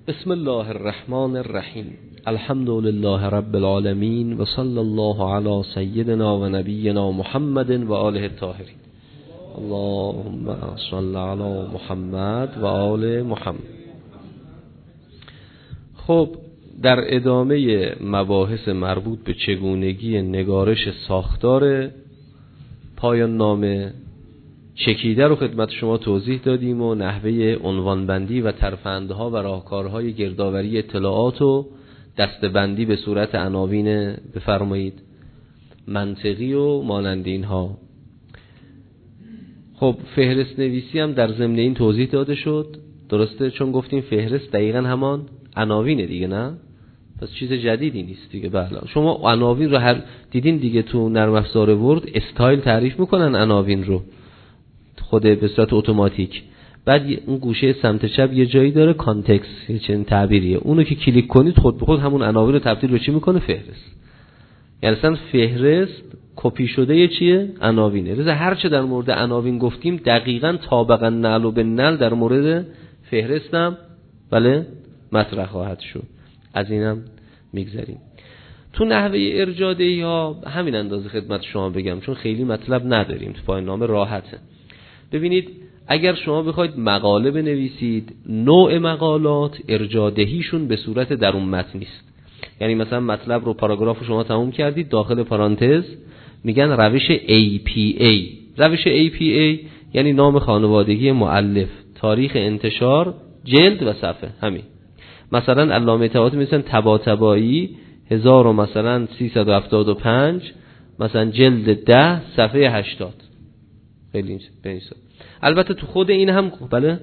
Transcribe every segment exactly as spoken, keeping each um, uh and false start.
بسم الله الرحمن الرحیم. الحمد لله رب العالمین و صلی الله علی سیدنا و نبینا محمد و آله الطاهرین. اللهم صل علی محمد و آل محمد. خب در ادامه مباحث مربوط به چگونگی نگارش ساختار پایان نامه چکیده رو خدمت شما توضیح دادیم و نحوه عنوانبندی و ترفندها و راهکارهای گردآوری اطلاعات و دسته‌بندی به صورت عناوین بفرمایید منطقی و مانند اینها. خب فهرست نویسی هم در ضمن این توضیح داده شد، درسته؟ چون گفتیم فهرست دقیقاً همان عناوینه دیگه، نه؟ پس چیز جدیدی نیست دیگه. بله شما عناوین رو هر دیدین دیگه تو نرم افزار ورد استایل تعریف میکنن عناوین رو خود به صورت اتوماتیک. بعد اون گوشه سمت چپ یه جایی داره کانتکست، یه چنین تعبیریه، اونو که کلیک کنید خود به خود همون عناوین رو تبدیل به چی میکنه؟ فهرست. یعنی اصلا فهرست کپی شده یه چیه؟ عناوینه. لذا هر چه در مورد عناوین گفتیم دقیقاً طابقاً نعل و بالنعل در مورد فهرست هم بله مطرح خواهد شد. از اینم میگذریم. تو نحوه ارجاع‌دهی ها همین اندازه خدمت شما بگم چون خیلی مطلب نداریم، تو پایان نامه راحته. ببینید اگر شما بخواید مقاله بنویسید، نوع مقالات ارجاع‌دهیشون به صورت درون متن نیست. یعنی مثلا مطلب رو پاراگراف رو شما تموم کردید، داخل پرانتز میگن روش ای پی ای. روش ای پی ای یعنی نام خانوادگی مؤلف، تاریخ انتشار، جلد و صفحه. همین. مثلا علامه طباطبایی میگن طباطبایی هزار و مثلا سیصد و هفتاد و پنج مثلا جلد ده صفحه هشتاد. خیلی بنویسید. البته تو خود این هم بله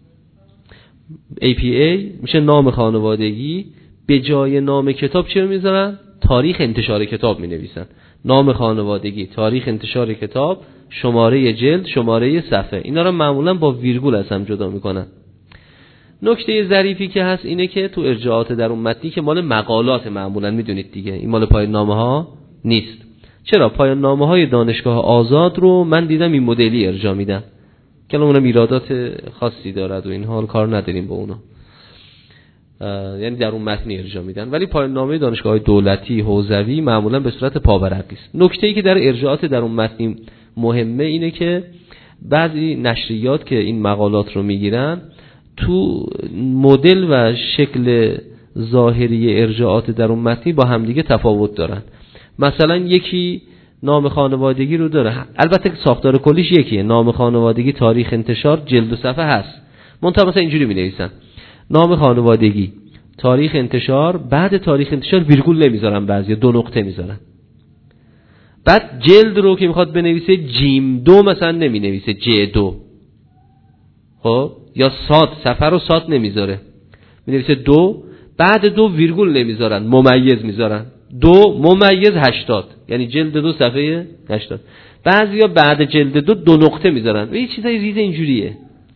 ای پی ای میشه نام خانوادگی، به جای نام کتاب چی میذارن؟ تاریخ انتشار کتاب مینویسن. نام خانوادگی، تاریخ انتشار کتاب، شماره جلد، شماره صفحه. اینا رو معمولا با ویرگول از هم جدا میکنن. نکته ظریفی که هست اینه که تو ارجاعات در اون متنی که مال مقالات معمولا میدونید دیگه، این مال پایان نامه ها نیست. چرا؟ پایان نامه های دانشگاه آزاد رو من دیدم این مدلی ارجاع میدن که اونم ایرادات خاصی دارد و این حال کار نداریم با اونا، یعنی در اون متنی ارجاع میدن. ولی پایان نامه دانشگاه دولتی حوزوی معمولا به صورت پاورقی است. نکته‌ای که در ارجاعات در اون متنی مهمه اینه که بعضی نشریات که این مقالات رو میگیرن تو مدل و شکل ظاهری ارجاعات در اون متنی با همدیگه تفاوت دارن. مثلا یکی نام خانوادگی رو داره، البته ساختار کلیش یکیه، نام خانوادگی، تاریخ انتشار، جلد و صفحه هست. منتها مثلا اینجوری می‌نویسن نام خانوادگی، تاریخ انتشار، بعد تاریخ انتشار ویرگول نمیذارن، بعضیا دو نقطه میذارن. بعد جلد رو که میخواد بنویسه جیم دو مثلا نمینویسه، ج دو. خب یا صاد، صفحه رو صاد نمیذاره، مینویسه دو، بعد دو ویرگول نمیذارن، ممیز میذارن، دو ممیز هشتاد، یعنی جلد دو صفحه هشتاد. بعضیا بعد جلد دو دو نقطه میذارن و یه چیزای ریز اینجوریه.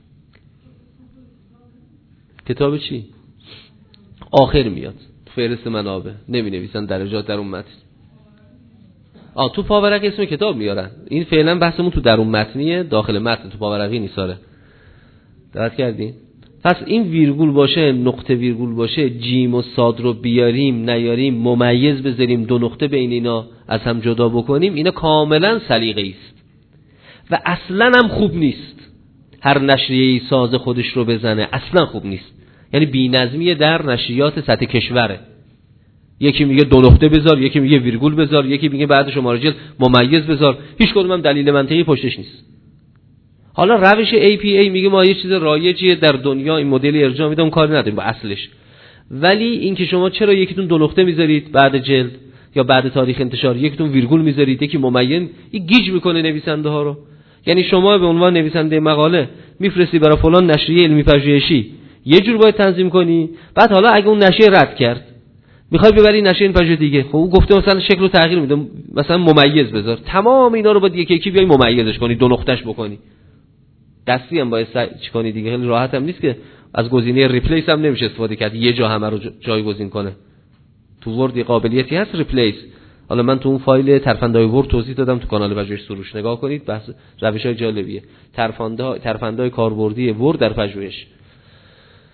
کتاب چی؟ آخر میاد فهرست منابع، نمی نویسن درجات در اون متن. آ تو پاورقی اسم کتاب میارن. این فعلا بحثمون تو درون متنیه، داخل متن، تو پاورقی نیساره. دقت کردین؟ پس این ویرگول باشه، نقطه ویرگول باشه، جیم و صاد رو بیاریم نیاریم، ممیز بذاریم، دو نقطه بین اینا از هم جدا بکنیم، اینا کاملا سلیقه‌ای است و اصلا هم خوب نیست. هر نشریه‌ای ساز خودش رو بزنه اصلا خوب نیست. یعنی بی‌نظمی در نشریات سطح کشوره. یکی میگه دو نقطه بذار، یکی میگه ویرگول بذار، یکی میگه بعد شماره جلد ممیز بذار، هیچ کدوم هم دلیل منطقی پشتش نیست. حالا روش ای پی ای میگه ما یه چیز رایجیه در دنیا، این مدل ارجاع میدم، کاری نداریم با اصلش. ولی این که شما چرا یکیتون دو نقطه میذارید بعد جلد یا بعد تاریخ انتشار، یکیتون ویرگول میذارید، یکی ممیز، این گیج میکنه نویسنده ها رو. یعنی شما به عنوان نویسنده مقاله میفرستی برای فلان نشریه علمی پژوهشی، یه جور باید تنظیم کنی، بعد حالا اگه اون نشریه رد کرد میخوای ببری نشریه پژوهشی دیگه، خب اون گفته مثلا شکل رو تغییر میده، مثلا ممیز بذار، تمام اینا رو باید یکی یکی بیای ممیزش کنی، دو نقطهش بکنی. دستی هم باید چیکار دیگه، خیلی راحت هم نیست که از گزینه ریپلیس هم نمیشه استفاده کرد، یه جا همه رو جایگزین کنه. تو ورد قابلیتی هست ریپلیس. حالا من تو اون فایل ترفندهای ورد توضیح دادم، تو کانال پژوهش سروش نگاه کنید، بحث روش‌های جالبیه. ترفندهای ترفندهای کاربردی ورد در پژوهش.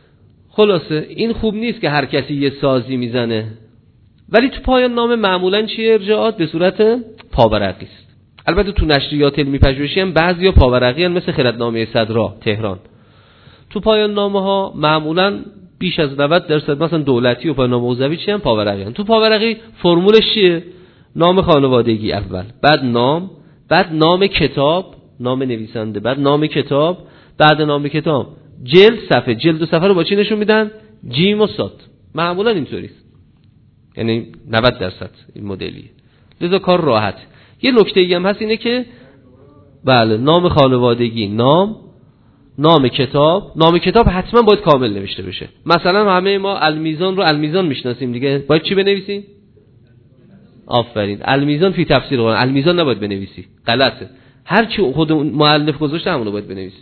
خلاصه این خوب نیست که هر کسی یه سازی میزنه، ولی تو پایان نامه معمولا چیه؟ ارجاعات به صورت پاورقی است. البته تو نشریات علمی پژوهشی هم بعضیا پاورقی ان، مثل خردنامه صدرا تهران. تو پایان نامه ها معمولا بیش از نود درصد مثلا دولتی و پایان نامه حوزوی چی هم پاورقی ان. تو پاورقی فرمولش چیه؟ نام خانوادگی اول، بعد نام، بعد نام کتاب، نام نویسنده، بعد نام کتاب، بعد نام کتاب جلد صفحه، جلد و صفحه رو با چی نشون میدن؟ جیم و صاد. معمولا اینطوریه، یعنی نود درصد این مدلیه، لذا کار راحت. یه نکته ای هم هست اینه که بله نام خانوادگی، نام، نام کتاب، نام کتاب حتما باید کامل نوشته بشه. مثلا همه ما المیزان رو المیزان میشناسیم دیگه، باید چی بنویسیم؟ آفرین، المیزان فی تفسیر قرآن. المیزان نباید بنویسی، غلطه. هر چی خود مؤلف گذاشته همون رو باید بنویسی.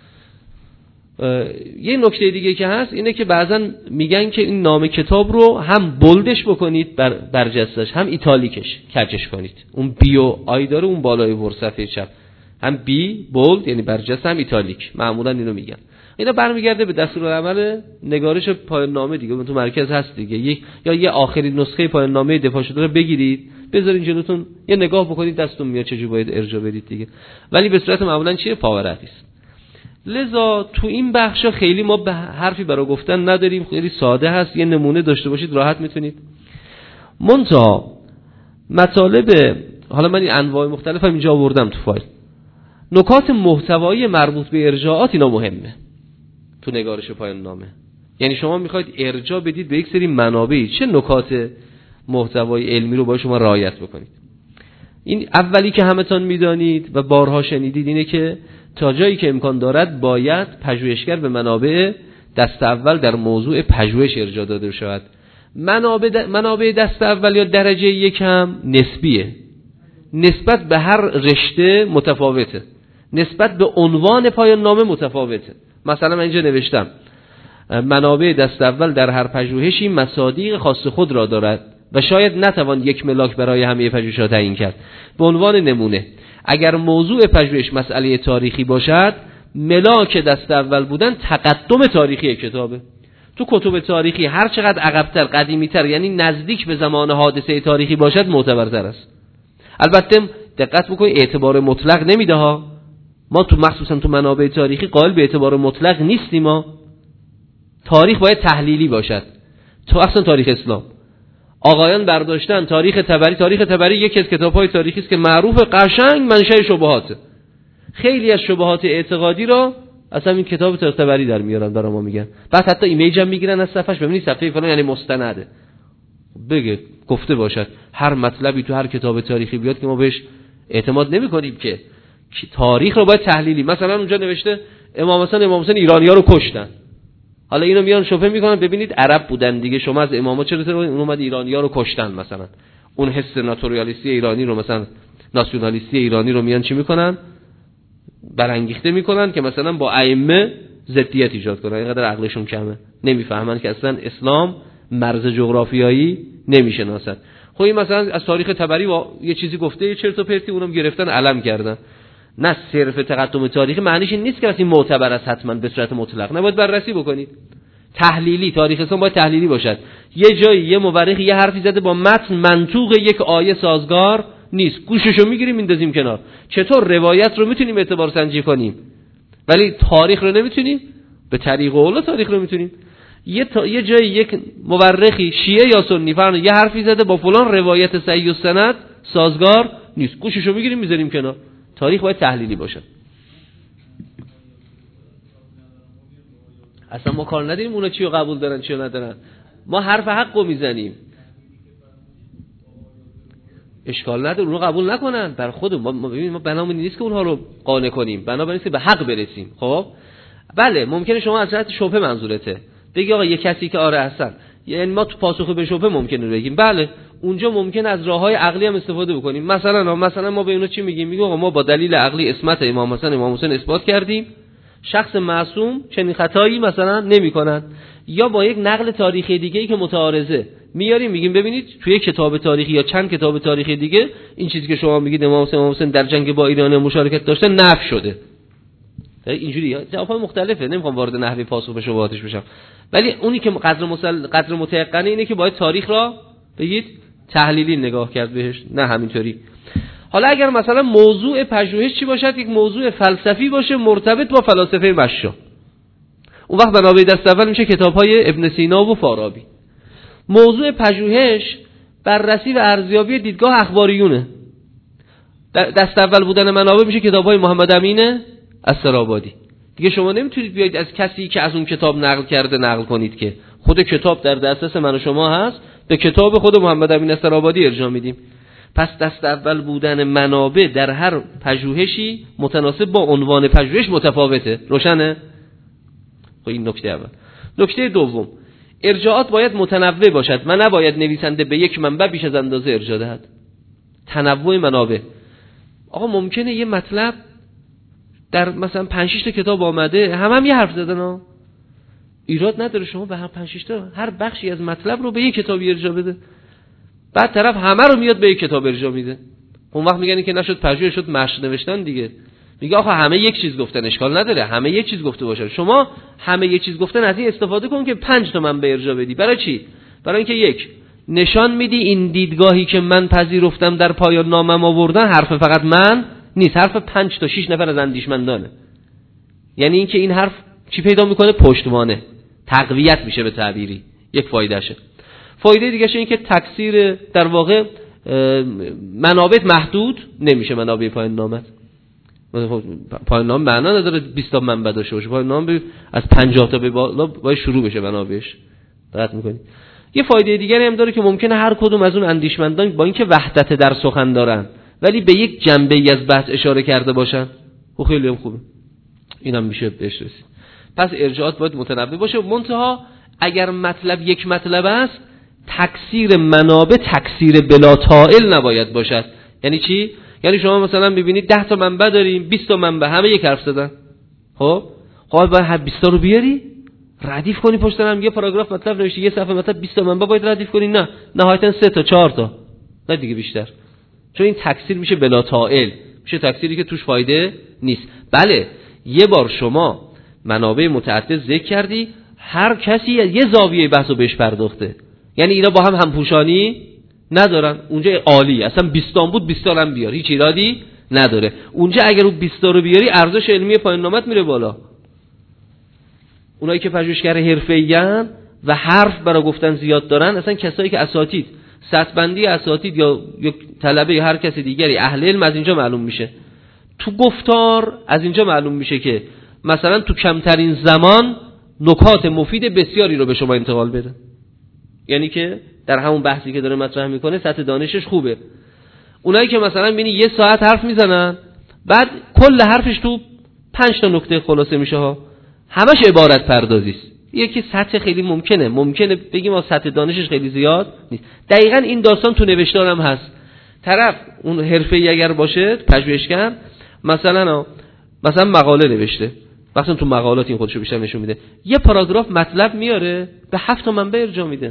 یه نکته دیگه که هست اینه که بعضا میگن که این نام کتاب رو هم بولدش بکنید بر برجستش، هم ایتالیکش کجش کنید. اون بی و آی داره اون بالای ور صفحه چپ، هم بی بولد یعنی برجست، هم ایتالیک. معمولا اینو میگن. اینا برمیگرده به دستورالعمل نگارش پایان نامه دیگه. اون تو مرکز هست دیگه. یک یا یه آخرین نسخه پایان نامه دفاع شده رو بگیرید بذارین جلوتون، یه نگاه بکنید دستتون میاد چجوری باید ارجاع بدید دیگه. ولی به صورت معمولا چیه؟ پاورقی است. لذا تو این بخشا خیلی ما به حرفی برای گفتن نداریم، خیلی ساده هست. یه نمونه داشته باشید راحت میتونید. منتها مطالب، حالا من این انواع مختلف هم اینجا آوردم تو فایل، نکات محتوایی مربوط به ارجاعات اینا مهمه تو نگارش پایان نامه. یعنی شما میخواید ارجاع بدید به یک سری منابعی، چه نکات محتوایی علمی رو باید شما رعایت بکنید. این اولی که همتون میدانید و بارها شنیدید اینه که تا جایی که امکان دارد باید پژوهشگر به منابع دست اول در موضوع پژوهش ارجاع داده شود. منابع, د... منابع دست اول یا درجه یک هم نسبیه، نسبت به هر رشته متفاوته، نسبت به عنوان پایان نامه متفاوته. مثلا من اینجا نوشتم منابع دست اول در هر پژوهشی مصادیق خاص خود را دارد و شاید نتوان یک ملاک برای همه پژوهش‌ها تعیین کرد. به عنوان نمونه اگر موضوع پژوهش مسئله تاریخی باشد، ملاک دست اول بودن تقدم تاریخی کتابه. تو کتب تاریخی هر چقدر عقب‌تر، قدیمی‌تر، یعنی نزدیک به زمان حادثه تاریخی باشد معتبرتر است. البته دقت بکنید اعتبار مطلق نمیده ها. ما تو مخصوصا تو منابع تاریخی قائل به اعتبار مطلق نیستیم. ما تاریخ باید تحلیلی باشد. تو اصلا تاریخ اسلام آقایان برداشتن تاریخ تبری، تاریخ تبری یکی از کتاب‌های تاریخی است که معروف قشنگ منشأ شبهات. خیلی از شبهات اعتقادی را اصلا این کتاب تاریخ تبری در میارن برای ما میگن. بعد حتی ایمیج هم میگیرن از صفحش، ببینید صفحه فلان یعنی مستنده. بگه گفته باشد هر مطلبی تو هر کتاب تاریخی بیاد که ما بهش اعتماد نمی‌کنیم که تاریخ رو باید تحلیلی. مثلا اونجا نوشته امام حسن امام حسین ایرانی‌ها رو کشتن. حالا اینو میان شبهه میکنن ببینید عرب بودن دیگه، شما از اماما چرا اون اومد ایرانی‌ها رو کشتن؟ مثلا اون حس ناتورالیستی ایرانی رو، مثلا ناسیونالیستی ایرانی رو میان چی میکنن؟ برانگیخته میکنن که مثلا با ائمه ضدیت ایجاد کنن. اینقدر عقلشون کمه، نمیفهمن که اصلا اسلام مرز جغرافیایی نمیشناسد. خب این مثلا از تاریخ تبری با یه چیزی گفته، یه چرت و پرتی اونم گرفتن علم کردن. نه صرف تقدم تاریخی معنیش این نیست که این معتبر است حتما به صورت مطلق، نباید بررسی بکنید. تحلیلی، تاریخ اسلام باید تحلیلی باشد. یه جایی یه مورخ یه حرفی زده با متن منطوق یک آیه سازگار نیست، گوششو میگیریم میندازیم کنار. چطور روایت رو میتونیم اعتبار سنجی کنیم ولی تاریخ رو نمیتونیم؟ به طریق اولا تاریخ رو میتونیم. یه تا... یه جایی یک مورخی شیعه یا سنی فرض یه حرفی زده با فلان روایت صحیح و سند سازگار نیست، گوششو میگیریم میذاریم کنار. تاریخ باید تحلیلی باشه. اصلا ما کار نداریم اونا چی رو قبول دارن چی رو ندارن، ما حرف حق رو میزنیم. اشکال نداره اونو قبول نکنن بر خودمون. ما ببینیم ما بنامون نیست که اونها رو قانع کنیم، بنا نیست که به حق برسیم. خب بله ممکنه شما از جهت شبهه منظورته بگی آقا یه کسی که آره هستن، یعنی ما تو پاسخ به شبهه ممکنه بگیم بله اونجا ممکن از راههای عقلی هم استفاده بکنیم. مثلا مثلا ما به اینا چی میگیم؟ میگیم آقا ما با دلیل عقلی عصمت امام حسن امام حسین اثبات کردیم، شخص معصوم چنین خطایی مثلا نمیکنن. یا با یک نقل تاریخی دیگه‌ای که متعارضه میاریم میگیم ببینید توی کتاب تاریخی یا چند کتاب تاریخی دیگه این چیزی که شما میگید امام حسین امام حسین در جنگ با ایران مشارکت داشتن نفی شده. اینجوری جواب‌های مختلفه، نمیخوام وارد نحوه پاسخ به شبهاتش بشم، ولی اونی که قدر مسل... قدر متيقنه اینه که باید تاریخ را بگید تحلیلی نگاه کرد بهش، نه همینطوری. حالا اگر مثلا موضوع پژوهش چی باشد؟ یک موضوع فلسفی باشه مرتبط با فلاسفه مشا، اون وقت منابع دست اول میشه کتاب‌های ابن سینا و فارابی. موضوع پژوهش بررسی و ارزیابی دیدگاه اخباریونه، دست اول بودن منابع میشه کتاب‌های محمد امین استرابادی. دیگه شما نمیتونید بیاید از کسی که از اون کتاب نقل کرده نقل کنید، که خود کتاب در دسترس من و شما هست، به کتاب خود محمد امین استرابادی ارجاع میدیم. پس دست اول بودن منابع در هر پژوهشی متناسب با عنوان پژوهش متفاوته. روشنه؟ خب این نکته اول. نکته دوم، ارجاعات باید متنوع باشد. من نباید نویسنده به یک منبع بیش از اندازه ارجاع دهد. تنوع منابع. آقا ممکنه یه مطلب در مثلا پنج شش تا کتاب آمده، هم هم یه حرف زدن ها، ایراد نداره شما به هر پنج شش تا هر بخشی از مطلب رو به یک کتابی ارجاع بده، بعد طرف همه رو میاد به یک کتاب ارجاع میده. اون وقت میگن که نشد پژوهش، شد مشق نوشتن دیگه. میگه آخه همه یک چیز گفتن، اشکال نداره همه یک چیز گفته باشن، شما همه یک چیز گفتن از این استفاده کن که پنج تا من به ارجاع بدی. برای چی؟ برای اینکه یک، نشان میدی این دیدگاهی که من پذیرفتم در پایان نامم آوردن حرف فقط من نیست، حرف پنج تا شش نفر از اندیشمندانه. یعنی اینکه این حرف چی پیدا میکنه؟ پشتوانه، تقویت میشه به تعبیری. یک فایدهشه. فایده دیگه این که تکثیر در واقع منابع محدود نمیشه. منابع پایان نامه پایان نامه معنا نداره بیست تا منبع داشته باشه. پایان نامه از پنجاه تا به بالا باید شروع بشه منابعش. دقت میکنید؟ یه فایده دیگری هم داره که ممکنه هر کدوم از اون اندیشمندان با اینکه وحدت در سخن دارن ولی به یک جنبه‌ای از بحث اشاره کرده باشن، خب خیلی هم خوبه. اینم میشه بهش رسید. پس ارجاعات باید متنوع باشه. منتها اگر مطلب یک مطلب است، تکثیر منابع تکثیر بلا طائل نباید باشد. یعنی چی؟ یعنی شما مثلا ببینید ده تا منبع داریم، بیست تا منبع، همه یک حرف زدن. خب خب باید هر بیست تا رو بیاری ردیف کنی پشت هم. یه پاراگراف مطلب نوشتی، یه صفحه مطلب، بیست تا منبع باید ردیف کنی. نه، نهایتا سه تا چهار تا، نه دیگه بیشتر. چون این تکثیر میشه بلا طائل، میشه تکثیری که توش فایده نیست. بله یه بار شما منابع متعدد ذکر کردی، هر کسی یه زاویه بحثو بهش پرداخته، یعنی اینا با هم همپوشانی ندارن. اونجا عالی، اصلا بیست تا بود بیست تا هم بیار، هیچ ایرادی نداره. اونجا اگر اون بیست تا رو بیاری ارزش علمی پایان نامت میره بالا. اونایی که پژوهشگر حرفه‌ای‌ان و حرف برای گفتن زیاد دارن، اصلا کسایی که اساتید، سطح بندی اساتید یا یک طلبه یا هر کسی دیگری اهل علم از اینجا معلوم میشه. تو گفتار از اینجا معلوم میشه که مثلا تو کمترین زمان نکات مفید بسیاری رو به شما انتقال بده. یعنی که در همون بحثی که داره مطرح میکنه سطح دانشش خوبه. اونایی که مثلا ببینی یه ساعت حرف میزنن، بعد کل حرفش تو پنج تا نکته خلاصه میشه ها، همش عبارت پردازی است. یکی سطح خیلی ممکنه ممکنه بگیم ما سطح دانشش خیلی زیاد نیست. دقیقاً این داستان تو نوشتار هم هست. طرف اون حرفه‌ای اگر باشه پژوهشگر، مثلا مثلا مقاله نوشته، مثلا تو مقالات این خودشو بیشتر نشون میده، یه پاراگراف مطلب میاره به هفت تا منبع ارجاع میده.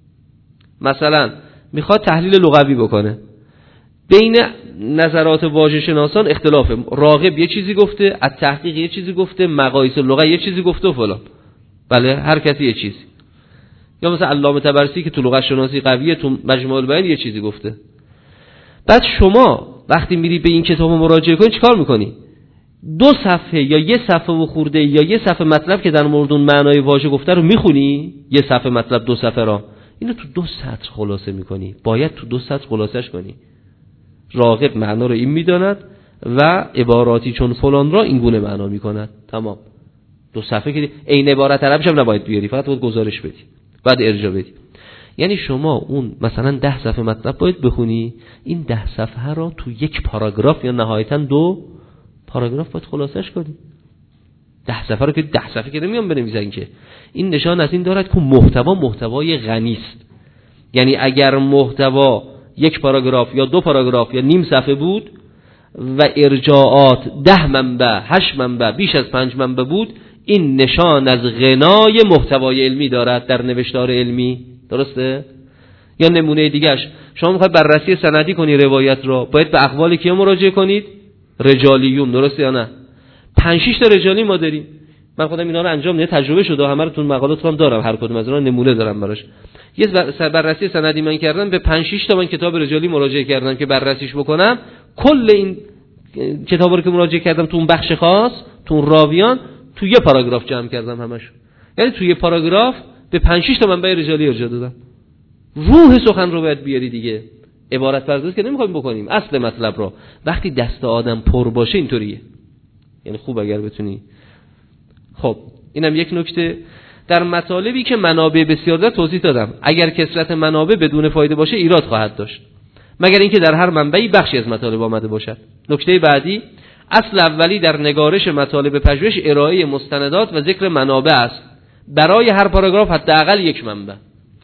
مثلا میخواد تحلیل لغوی بکنه، بین نظرات واژه شناسان اختلافه، راغب یه چیزی گفته، التحقیق یه چیزی گفته، مقایس اللغه یه چیزی گفته و فلان. بله هر کسی یه چیزی. یا مثلا علامه طبرسی که تو لغت شناسی قویه، تو مجموع البیان یه چیزی گفته. بعد شما وقتی میری به این کتاب مراجعه کنی چیکار میکنی؟ دو صفحه یا یه صفحه و خورده یا یه صفحه مطلب که در مورد اون معنای واژه گفته رو میخونی، یه صفحه مطلب دو صفحه را، اینو تو دو سطر خلاصه میکنی. باید تو دو سطر خلاصش کنی. راغب معنا رو این میداند و عباراتی چون فلان را این گونه معنا میکند. تمام. دو صفحه که این عبارت عربیش هم نباید بیاری، فقط باید گزارش بدی، بعد ارجاع بدی. یعنی شما اون مثلا ده صفحه مطلب باید بخونی، این ده صفحه را تو یک پاراگراف یا نهایتا دو پاراگراف باید خلاصش کنی. ده صفحه رو که ده صفحه که نمیام بنویسن که. این نشان از این دارد که محتوا محتوای غنی است. یعنی اگر محتوا یک پاراگراف یا دو پاراگراف یا نیم صفحه بود و ارجاعات ده منبع، هشت منبع، بیش از پنج منبع بود، این نشان از غنای محتوای علمی دارد در نوشتار علمی. درسته؟ یا نمونه دیگهش، شما میخواید بررسی سندی کنی روایت را، باید به اقوال کیا مراجعه کنید؟ رجالیون. درسته یا نه؟ پنج شش تا رجالی ما داریم. من خودم اینا رو انجام نه تجربه شده، همه رو تو مقالاتم دارم، هر کدوم از اونها نمونه دارم براش. یه بررسی سندی من کردم، به پنج شش تا من کتاب رجالی مراجعه کردم که بررسیش بکنم. کل این کتابا رو که مراجعه کردم تو اون بخش خاص، تو اون راویان، تو یه پاراگراف جمع کردم همش. یعنی تو یه پاراگراف به پنج شش تا منبع رجالی ارجاع دادم. روح سخن رو باید بیاری دیگه. عبارت پردازی که نمیخوایم بکنیم، اصل مطلب رو. وقتی دست آدم پر باشه اینطوریه. یعنی خوب اگر بتونی. خب اینم یک نکته. در مطالبی که منابع بسیار داره توضیح دادم. اگر کثرت منابع بدون فایده باشه ایراد خواهد داشت، مگر اینکه در هر منبعی بخشی از مطالب آمده باشد. نکته بعدی، اصل اولی در نگارش مطالب پژوهش ارائه مستندات و ذکر منابع است. برای هر پاراگراف حداقل یک منبع.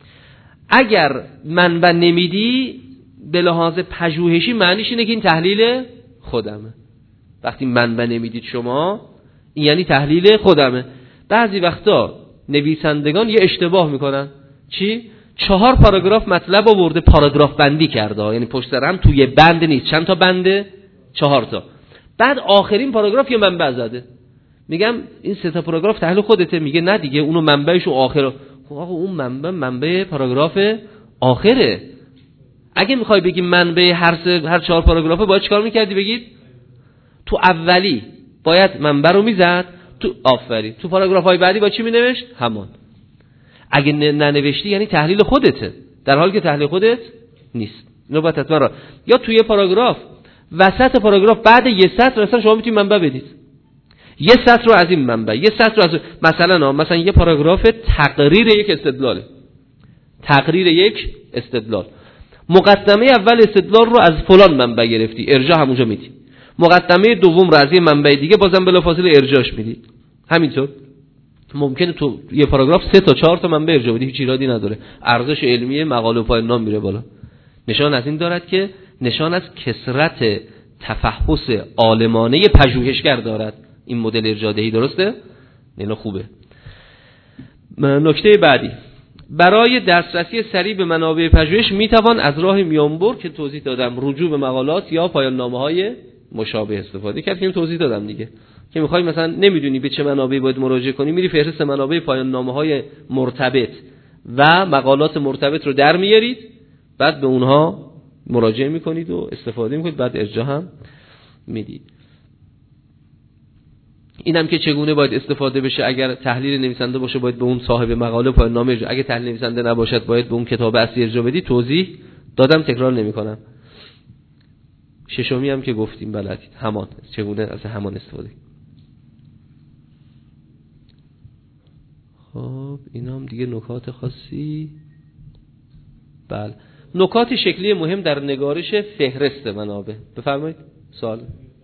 اگر منبع نمیدی به لحاظ پژوهشی معنیش اینه که این تحلیل خودمه. وقتی منبع نمیدید شما، این یعنی تحلیل خودمه. بعضی وقتا نویسندگان یه اشتباه میکنن. چی؟ چهار پاراگراف مطلب آورده، پاراگراف بندی کرده، یعنی پشت سر هم توی بند نیست. چند تا بنده؟ چهار تا. بعد آخرین پاراگراف یه منبع زده. میگم این سه تا پاراگراف تحلیل خودته. میگه نه دیگه، اونو منبعشو آخر. خب آقا اون منبع منبع پاراگراف آخره. اگه میخوای بگی منبع هر سه هر چهار پاراگرافه، باید چیکار میکردی؟ بگید تو اولی باید منبع رو میزد، تو آفری تو پاراگراف های بعدی با چی مینوشت؟ همان. اگه ننوشتی یعنی تحلیل خودته، در حالی که تحلیل خودت نیست. اینو باید حتما را یا توی پاراگراف وسط پاراگراف بعد یه سطر مثلا شما میتونید منبع بدید. یه سطر رو از این منبع، یه سطر رو از مثلا مثلا یه پاراگراف تقریر یک استدلاله. تقریر یک استدلال. مقدمه اول استدلال رو از فلان منبع گرفتی، ارجاع همونجا میدی. مقدمه دوم رو از یه منبع دیگه بازم بلافاصله ارجاعش میدی. همینطور ممکنه تو یه پاراگراف سه تا چهار تا منبع ارجاع بدی، هیچ ایرادی نداره. ارزش علمی مقاله و پایان نام میره بالا. نشان از این دارد که نشان از کثرت تفحص عالمانه پژوهشگر دارد این مدل ارجاع دهی. درسته؟ اینا خوبه. نکته بعدی، برای دسترسی سریع به منابع پژوهش میتوان از راه میانبر که توضیح دادم، رجوع به مقالات یا پایان نامه‌های مشابه استفاده کرد که توضیح دادم دیگه. که میخوای مثلا نمیدونی به چه منابعی باید مراجعه کنی، میری فهرست منابع پایان نامه‌های مرتبط و مقالات مرتبط رو در میارید، بعد به اونها مراجعه میکنید و استفاده میکنید، بعد ارجاع هم میدید. اینم که چگونه باید استفاده بشه. اگر تحلیل نویسنده باشه باید به اون صاحب مقاله پایان نامه ارجاع، اگه تحلیل نویسنده نباشد باید به اون کتاب اصلی ارجاع بدی. توضیح دادم، تکرار نمی‌کنم. ششمی هم که گفتیم بلدید، همان چگونه از همان استفاده. خب اینام دیگه نکات خاصی. بله، نکات شکلی مهم در نگارش فهرست منابع. بفرمایید سوال.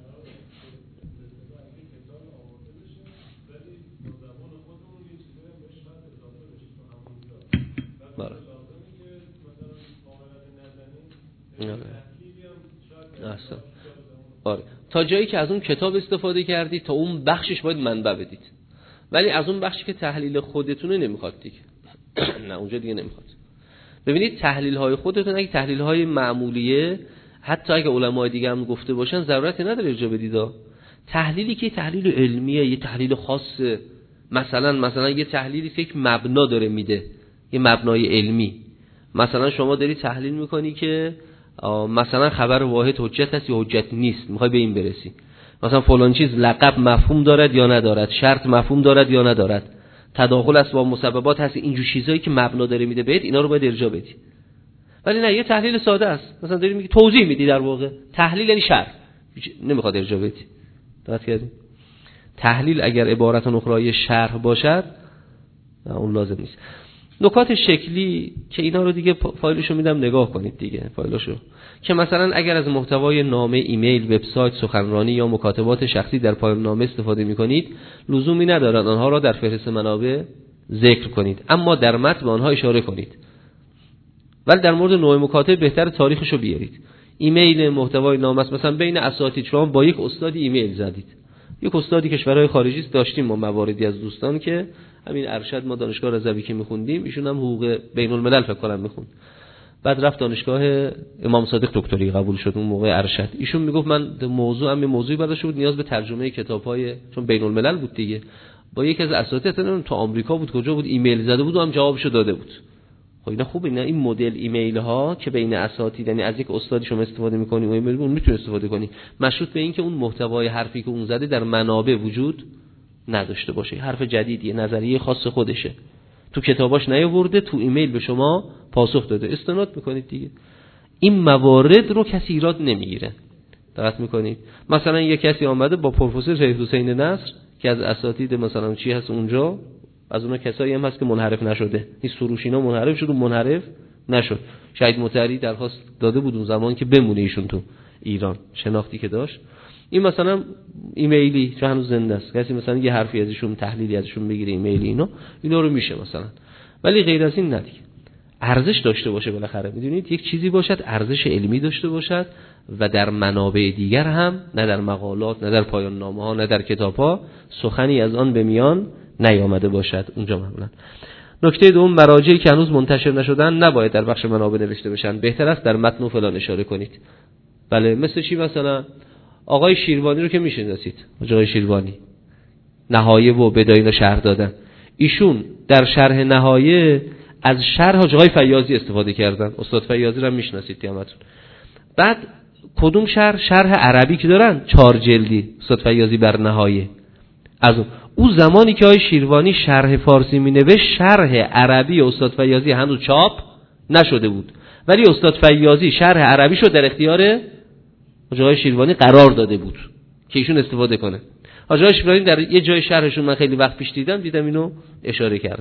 اصلا آره، تا جایی که از اون کتاب استفاده کردید تا اون بخشش باید منبع بدید، ولی از اون بخشی که تحلیل خودتونه نمیخواد دیگه. نه اونجا دیگه نمیخواد. ببینید تحلیل های خودتون اگه تحلیل های معمولیه، حتی اگه علمای دیگه هم گفته باشن ضرورتی نداره ارجاع بدید. تحلیلی که تحلیل علمیه، یه تحلیل خاصه، مثلا مثلا یه تحلیلی که یک مبنا داره میده، یه مبنای علمی. مثلا شما داری تحلیل میکنی که مثلا خبر واحد حجت هست یا حجت نیست، میخوای به این برسی. مثلا فلان چیز لقب مفهوم دارد یا ندارد، شرط مفهوم دارد یا ندارد، تداخل اسباب مسببات هست، اینجور چیزایی که مبنا داره میده بهت، اینا رو باید ارجاع بدی. ولی نه، یه تحلیل ساده است، مثلا داری میگی توضیح میدی، در واقع تحلیل یعنی شرح، نمیخواد ارجاع بدی. درست کردی؟ تحلیل اگر عبارت اخرای شرح باشد اون لازم نیست. نکات شکلی که اینا رو دیگه فایلشو میدم نگاه کنید دیگه، فایلشو که مثلا اگر از محتوای نامه، ایمیل، وبسایت، سخنرانی یا مکاتبات شخصی در پایان نامه استفاده میکنید، لزومی ندارد آنها را در فهرست منابع ذکر کنید، اما در متن به آنها اشاره کنید. ولی در مورد نوع مکاتبه بهتر تاریخشو بیارید. ایمیل محتوای نامه است، مثلا بین اساتید شما با یک استادی ایمیل زدید، یک استادی کشورهای خارجی است، داشتیم ما مواردی از دوستان که همین ارشد ما دانشگاه رضوی که میخوندیم، ایشون هم حقوق بین الملل فکر کنم میخوند. بعد رفت دانشگاه امام صادق دکتری قبول شد، اون موقع ارشد. ایشون میگفت من موضوع هم موضوعی برداشته بود نیاز به ترجمه کتاب‌های، چون بین الملل بود دیگه، با یکی از اساتید تو آمریکا بود کجا بود ایمیل زده بود و هم جوابشو داده بود. خب اینا خوبه، اینا این مدل ایمیل ها که بین اساتید، یعنی از یک استادی شما استفاده می‌کنی و ایمیل اون میتونه استفاده کنی، مشروط به این که اون محتوای حرفی که اون زده در منابع وجود نداشته باشه، حرف جدیدیه، نظریه خاص خودشه، تو کتاباش نیاورده، تو ایمیل به شما پاسخ داده، استناد میکنید دیگه. این موارد رو کسی ایراد نمیگیره، دقت میکنید. مثلا یه کسی آمده با پروفسور شهید حسین نصر که از اساتید مثلا چی هست اونجا، از اونها کسایی هم هست که منحرف نشده، این سروشینا منحرف شد و منحرف نشد. شهید مطهری درخواست داده بود اون زمان که بمونه ایشون تو ایران، شناختی که داشت. این مثلا ایمیلی چه هنوز زنده است، کسی مثلا یه حرفی ازشون، تحلیلی ازشون بگیره ایمیلی، اینا اینا رو میشه مثلا. ولی غیر از این ندیگه، ارزش داشته باشه بالاخره، میدونید یک چیزی باشد ارزش علمی داشته باشد و در منابع دیگر هم، نه در مقالات، نه در پایان نامه ها، نه در کتاب ها سخنی از آن به میان نیامده باشد اونجا معمولا. نکته دوم، مراجعی که هنوز منتشر نشدن نباید در بخش منابع نوشته بشن، بهتر است در متن و فلان اشاره کنید. بله، مثل چی؟ مثلا آقای شیروانی رو که میشناسید، آقای شیروانی نهایه و بدایه رو شرح دادن، ایشون در شرح نهایه از شرح آقای فیاضی استفاده کردن. استاد فیاضی رو میشناسید دیامتون. بعد کدوم شرح؟ شرح عربی که دارن چهار جلدی استاد فیاضی بر نهایه. از اون زمانی که آقای شیروانی شرح فارسی مینوشت، شرح عربی استاد فیاضی هنوز چاپ نشده بود، ولی استاد فیاضی شرح عربی شو در اختیار آقای شیروانی قرار داده بود که ایشون استفاده کنه. آقای شیروانی در یه جای شرحشون من خیلی وقت پیش دیدم دیدم اینو اشاره کرد.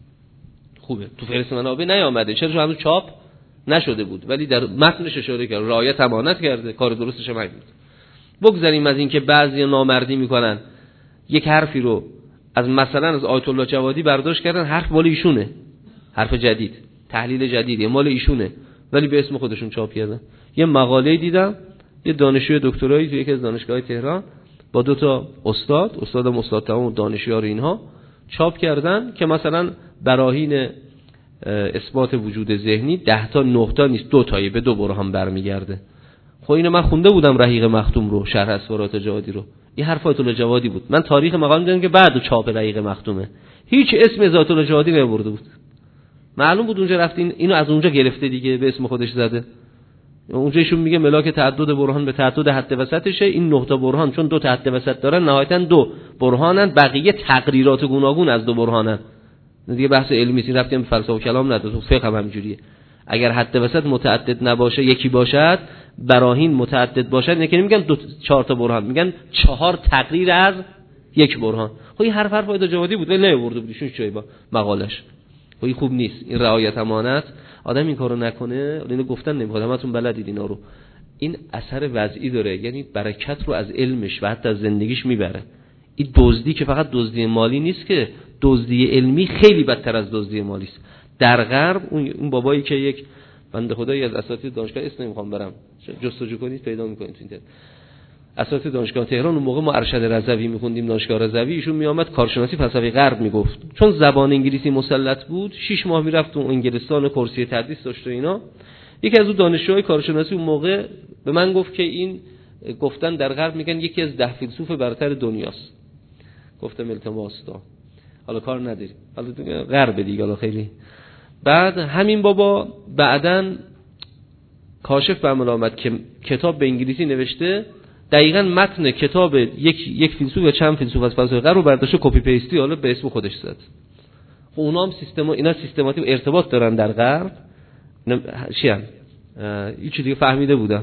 خوبه، تو فهرست منابع نیامده، چرا هنوز چاپ نشده بود، ولی در متنش اشاره کرد، رعایت امانت کرده، کار درستش هم بود. بگذاریم از این که بعضی نامردی میکنن، یک حرفی رو از مثلا از آیت الله جوادی برداشت کردن، حرف مال ایشونه، حرف جدید، تحلیل جدیدی مال ایشونه، ولی به اسم خودشون چاپ کردن. یه مقاله دیدم یه دانشجوی دکترایی تو یکی از دانشگاه‌های تهران با دو تا استاد، استادم استاد تمام دانشیار اینها چاپ کردن که مثلا براهین اثبات وجود ذهنی ده تا نه تا نیست، دو تایی به دو برهان برمیگرده. خب اینو من خونده بودم رحیق مختوم رو، شرح اسوارات جوادی رو، این حرف آیت الله جوادی بود. من تاریخ مقاله می‌دونم که بعد چاپ رحیق مختومه، هیچ اسم از آیت الله جوادی نمی‌برده بود. معلوم بود اونجا رفتین اینو از اونجا گرفته دیگه، به اسم خودش زده. اونجا ایشون میگه ملاک تعدد برهان به تعدد حد وسطشه، این نه تا برهان چون دو تا حد وسط دارن نهایتاً دو برهانن، بقیه تقریرات گوناگون از دو برهانن. دیگه بحث علمی سی رفتیم فلسفه و کلام نداره، تو فقه هم همینجوریه. اگر حد وسط متعدد نباشه یکی باشد، براهین متعدد باشد، یعنی نمیگن دو چهار تا برهان، میگن چهار تقریر از یک برهان. خب این حرف حرف آیت جوادی بود ولی نمیورده بود ایشون چوی با مقالش. خب این خوب نیست، این رعایت امانت، آدم این کارو نکنه. اینو گفتن نمیخواد، همتون بلدید اینا رو. این اثر وضعی داره، یعنی برکت رو از علمش و حتی از زندگیش میبره. این دزدی که فقط دزدی مالی نیست، که دزدی علمی خیلی بدتر از دزدی مالی است. در غرب اون بابایی که یک بنده خدایی از اساتید دانشگاه، اسم نمیخوام برم، جستجو کنید پیدا میکنید تو اینترنت، اساتید دانشگاه تهران، اون موقع ما ارشد رضوی میخوندیم دانشگاه رضوی، ایشون میآمد کارشناسی فلسفه غرب میگفت، چون زبان انگلیسی مسلط بود شش ماه میرفت تو انگلستان، کرسی تدریس داشت و اینا. یکی از اون دانشجوهای کارشناسی اون موقع به من گفت که این گفتن در غرب میگن یکی از ده فیلسوف برتر دنیاست. گفتم التماس تا حالا کار نداری، حالا غرب دیگه، حالا خیلی. بعد همین بابا بعدن کاشف به عمل آمد که کتاب به انگلیسی نوشته، دقیقاً متن کتاب یک یک فیلسوف یا چند فیلسوف از فلسفه غرب رو برداشته کپی پیستی حالا به اسم خودش زد. خب اونا هم سیستم، اینا سیستماتیک ارتباط دارن در غرب. چی ان؟ یه چیزی فهمیده بودم.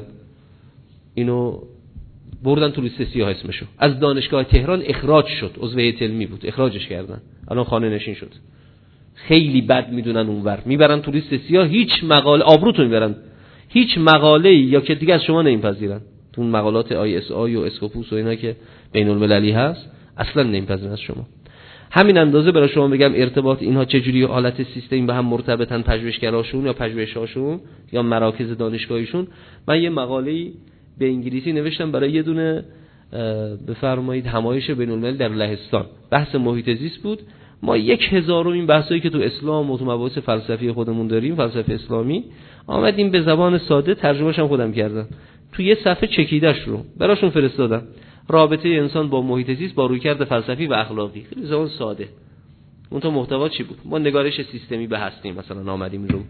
اینو بردن تو لیست سیاه اسمشو. از دانشگاه تهران اخراج شد، عضو هیئت علمی بود، اخراجش کردن. الان خانه نشین شد. خیلی بد میدونن اونور. میبرن تو لیست سیاه، هیچ مقاله آبروتون میبرن. هیچ مقاله یا که دیگه از شما نمیپذیرن. تو اون مقالات آی اس آی و اسکوپوس و اینا که بین المللی هست اصلا نمیپذیرن از شما. همین اندازه برای شما بگم ارتباط اینها چجوری حالت سیستم به هم مرتبطن، پژوهشگراشون یا پژوهشاشون یا مراکز دانشگاهیشون. من یه مقاله‌ای به انگلیسی نوشتم برای یه دونه بفرمایید همایش بین الملل در لهستان، بحث محیط زیست بود. ما یک هزارم این بحثایی که تو اسلام و تو مباحث فلسفی خودمون داریم، فلسفه اسلامی، آمدیم به زبان ساده ترجمه‌اش هم خودم کردم، تو یه صفحه چکیدش رو براشون فرستادم. رابطه انسان با محیط زیست با رویکرد فلسفی و اخلاقی، خیلی زبان ساده. اون تو محتوا چی بود؟ ما نگارش سیستمی به هستیم مثلا آمدیم رو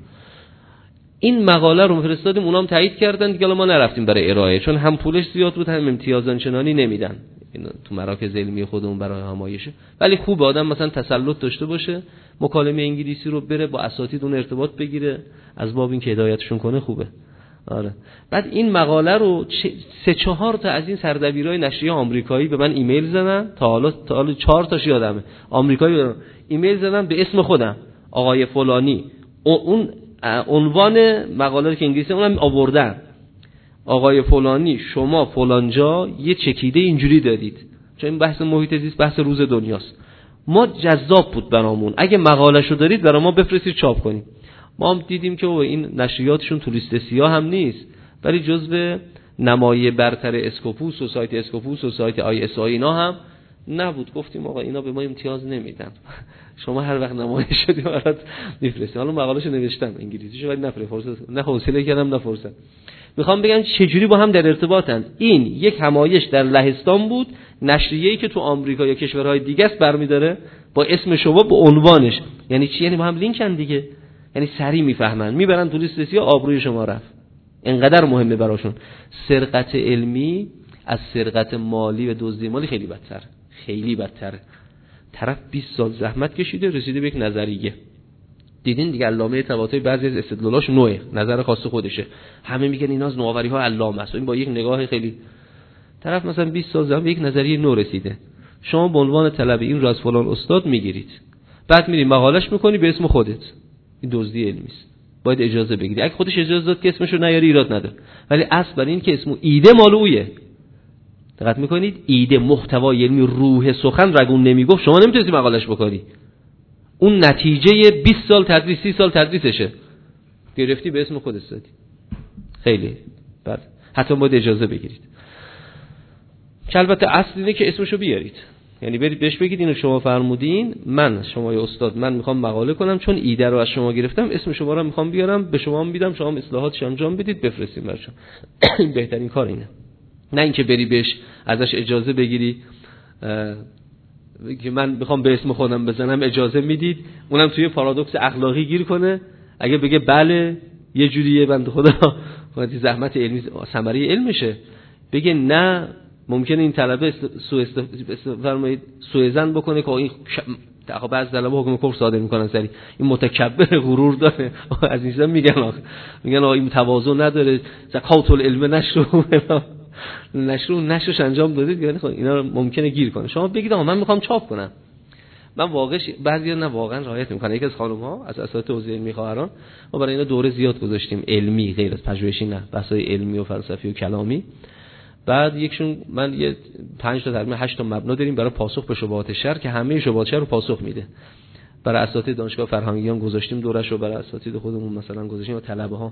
این مقاله رو فرستادیم، اونام تایید کردن دیگه. ما نرفتیم برای ارائه، چون هم پولش زیاد بود هم امتیاز آنچنانی نمیدن تو مراکز علمی خودمون برای همایشه. ولی خوب آدم مثلا تسلط داشته باشه، مکالمه انگلیسی رو بره با اساتید اون ارتباط بگیره، از باب این که هدایتشون کنه خوبه. آره. بعد این مقاله رو سه چهار تا از این سردبیرای نشریه آمریکایی به من ایمیل زدن، تا حالا تا حالا چهار تاش یادمه، آمریکایی ایمیل زدن به اسم خودم، آقای فلانی، اون عنوان مقاله که انگلیسی اونم آوردن، آقای فلانی شما فلانجا یه چکیده اینجوری دادید، چون این بحث محیط زیست بحث روز دنیاست. ما جذاب بود برامون، اگه مقالهشو دارید برای ما بفرستید چاپ کنیم. ما هم دیدیم که این نشریاتشون تو لیست سیاه هم نیست، ولی جزو نمایه برتر اسکوپوس و سایت اسکوپوس و سایت آی اس آی اینا هم نبود. گفتیم آقا اینا به ما امتیاز نمیدن، شما هر وقت نمایش شدی برات میفرستیم. حالا مقالهشو نوشتم انگلیسیشو ولی نفرستم، نه حوصله کردم نه فرصت. میخوام بگم چجوری با هم در ارتباطن. این یک همایش در لهستان بود، نشریه‌ای که تو آمریکا یا کشورهای دیگه است برمی‌داره با اسم شما با عنوانش. یعنی چی؟ یعنی با هم لینکن دیگه، یعنی سریع میفهمن، میبرن تو لیست سیاه، آبروی شما رفت. اینقدر مهمه براشون. سرقت علمی از سرقت مالی و دزدی مالی خیلی بدتر، خیلی بدتر. طرف بیست سال زحمت کشیده رسیده به یک نظریه. دیدین دیگه علامه طباطبایی بعضی از استدلالاش نوعه، نظر خاص خودشه، همه میگن اینا از نوآوری ها علامه است. این با یک نگاه خیلی، طرف مثلا بیست سال زمان به یک نظریه نو رسیده، شما به عنوان طلب این رو از فلان استاد میگیرید، بعد میری مقالهش میکنی به اسم خودت. این دزدی علمی است، باید اجازه بگیری. اگه خودش اجازه داد که اسمشو نیاری ایراد نداره، ولی اصل بر این که اسمو ایده مال اوئه. دقت میکنید؟ ایده، محتوای علمی، روح سخن رگون نمیگفت، شما نمیتونید مقالهش بکنی. اون نتیجه بیست سال تدریس، سی سال تدریسشه، گرفتی به اسم خودت دادی. خیلی بعد حتی باید اجازه بگیرید. که البته اصل اینه که اسمشو بیارید، یعنی برید بهش بگید اینو شما فرمودین، من شما یا استاد من میخوام مقاله کنم، چون ایده رو از شما گرفتم، اسم شما رو میخوام بیارم، به شما میدم، شما اصلاحاتش انجام بدید بفرستین برشون. این بهترین کار اینه، نه اینکه بری بهش ازش اجازه بگیری که من میخوام به اسم خودم بزنم اجازه میدید، اونم توی پارادوکس اخلاقی گیر کنه. اگه بگه بله یه جوریه بنده خدا وقتی زحمت علمی ثمره علمشه، بگه نه ممکنه این طلبه سوء استفرمایید سوء ظن بکنه که این تا بعضی طلبه حکم کفر صادر میکنن سری، این متکبر غرور داره. از این چیزا میگن آخه میگن آقا این تواضع نداره، زکات العلم نشر نشر نشرش انجام دادید، یعنی خب اینا رو ممکنه گیر کنه. شما بگید آقا من میخوام چاپ کنم، من واقعا بعضیا نه واقعا رعایت میکنن. یکی از خانم ها از اساتید حوزه علمی خواهران ما برای اینا دوره زیاد گذاشتیم، علمی غیر از پژوهشی، نه بحث‌های علمی و فلسفی و کلامی. بعد یکشون من یه پنج تا تقریبا هشت تا مبنا داریم برای پاسخ به شبهات شرع که همه شبهات شرع رو پاسخ میده. برای اساتید دانشگاه فرهنگیان گذاشتیم دورش رو، برای اساتید خودمون مثلا گذاشتیم و طلبه ها.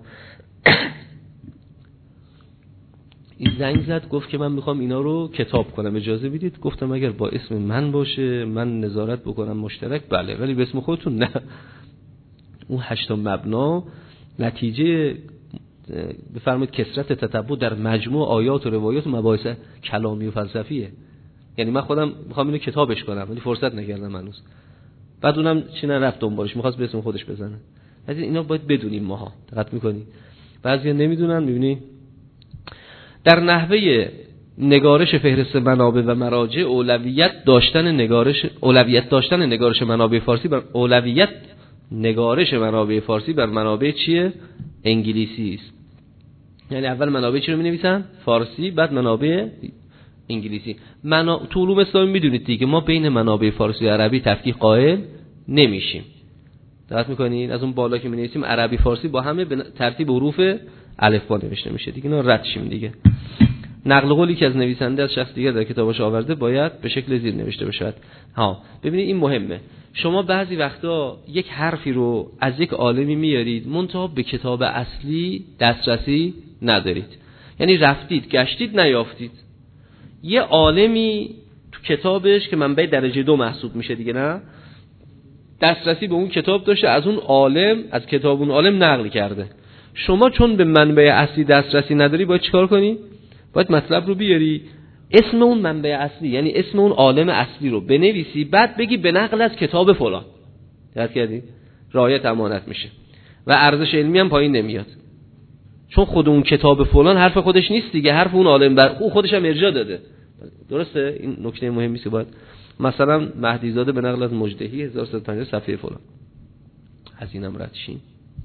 این زنگ زد گفت که من میخوام اینا رو کتاب کنم، اجازه بدید. گفتم اگر با اسم من باشه من نظارت بکنم مشترک بله، ولی به اسم خودتون نه. اون هشت تا مبنا نتیجه بفرمایید کثرت تتبع در مجموع آیات و روایات و مباحث کلامی و فلسفیه. یعنی من خودم میخوام اینو کتابش کنم ولی فرصت نکردم هنوز. بعد اونم چی نرفت دنبالش، میخواست به اسم خودش بزنه. از اینا باید بدونیم ماها، دقت میکنی؟ بعضیا نمیدونن. میبینی در نحوه نگارش فهرست منابع و مراجع اولویت داشتن نگارش اولویت داشتن نگارش منابع فارسی بر اولویت نگارش منابع فارسی بر منابع چیه؟ انگلیسی است. یعنی اول منابع چی رو می‌نویسن؟ فارسی، بعد منابع انگلیسی. منا... تو علوم اسلامی میدونید دیگه ما بین منابع فارسی و عربی تفکیک قائل نمیشیم. دقت می‌کنید؟ از اون بالا که می‌نویسیم عربی فارسی با همه به ترتیب حروف الفبا نوشته میشه دیگه، اینا رد شیم دیگه. نقل قولی که از نویسنده از شخص دیگه در کتابش آورده باید به شکل زیر نوشته بشه. ها ببینید این مهمه. شما بعضی وقتا یک حرفی رو از یک عالمی میارید منتها به کتاب اصلی دسترسی ندارید، یعنی رفتید گشتید نیافتید. یه عالمی تو کتابش که منبع درجه دو محسوب میشه دیگه، نه دسترسی به اون کتاب داشته، از اون عالم، از کتاب اون عالم نقل کرده. شما چون به منبع اصلی دسترسی نداری باید چیکار کنی؟ باید مطلب رو بیاری، اسم اون منبع اصلی یعنی اسم اون عالم اصلی رو بنویسی، بعد بگی به نقل از کتاب فلان. درک کردی؟ رعایت امانت میشه و ارزش علمی هم پایین نمیاد، چون خود اون کتاب فلان حرف خودش نیست دیگه، حرف اون عالم بر او خودش هم ارجاع داده. درسته؟ این نکته مهمی است که باید مثلا مهدی زاده به نقل از مجدهی هزار و سیصد و پنجاه صفحه فلان، از اینم رد شیم.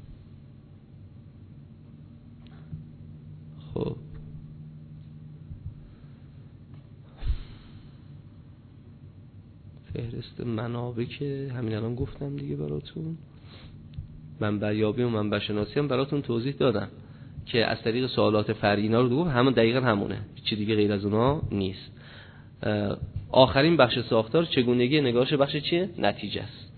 خب فهرست منابع که همین الان گفتم دیگه براتون، منبع یابی و منبع شناسی هم براتون توضیح دادم که از طریق سوالات فرعی اینا رو دو همون دقیقاً همونه، چی دیگه غیر از اونها نیست. آخرین بخش ساختار چگونگی نگارش بخش چیه؟ نتیجه است.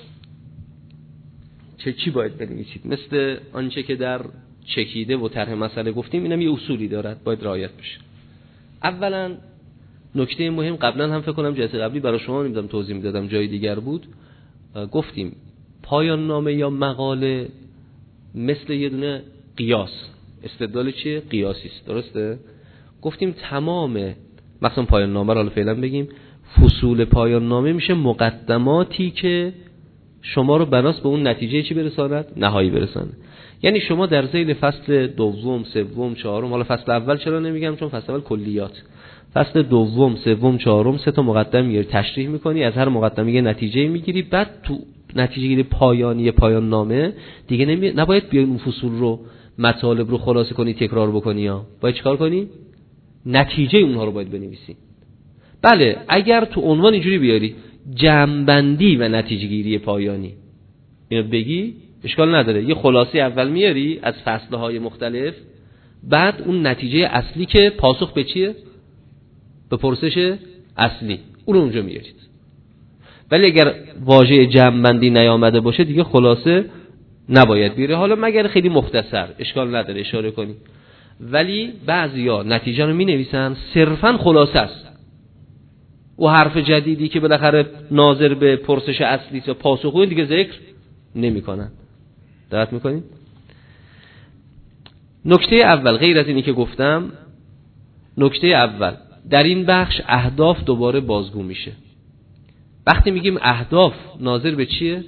چه چی باید بنویسید؟ مثل آنچه که در چکیده و طرح مسئله گفتیم، اینم یه اصولی دارد باید رعایت بشه. اولا نکته مهم، قبلا هم فکر کنم جلسه قبلی برای شما نمیدونم توضیح میدادم، جای دیگر بود، گفتیم پایان نامه یا مقاله مثل یه دونه قیاس، استدلال چیه؟ قیاسی است. درسته؟ گفتیم تمام مثلا پایان نامه رو حالا فعلا بگیم، فصول پایان نامه میشه مقدماتی که شما رو بناس به اون نتیجه چی برساند؟ نهایی برساند. یعنی شما در ذیل فصل دوم، سوم، چهارم، حالا فصل اول چرا نمیگم چون فصل اول کلیات، فصل دوم، سوم، چهارم سه تا مقدمه میاری، تشریح میکنی، از هر مقدمه یه نتیجه میگیری، بعد تو نتیجه گیری پایانی پایان نامه دیگه نمی... نباید بیای اون فصول رو، مطالب رو خلاصه کنی تکرار بکنی، یا باید چیکار کنی؟ نتیجه اونها رو باید بنویسی. بله اگر تو عنوان اینجوری بیاری جمع‌بندی و نتیجه گیری پایانی اینو بگی اشکال نداره، یه خلاصه اول میاری از فصلهای مختلف، بعد اون نتیجه اصلی که پاسخ به چیه؟ به پرسش اصلی، اون رو اونجا میارید. ولی اگر واژه جمع‌بندی نیامده باشه دیگه خلاصه نباید بیاره، حالا مگر خیلی مختصر اشکال نداره اشاره کنی. ولی بعضیا نتیجه رو می‌نویسن صرفاً خلاصه است، و حرف جدیدی که بالاخره ناظر به پرسش اصلی یا پاسخ دیگه ذکر نمی‌کنن. دقت می‌کنید؟ نکته اول غیر از اینی که گفتم، نکته اول در این بخش اهداف دوباره بازگو میشه. وقتی میگیم اهداف ناظر به چیه؟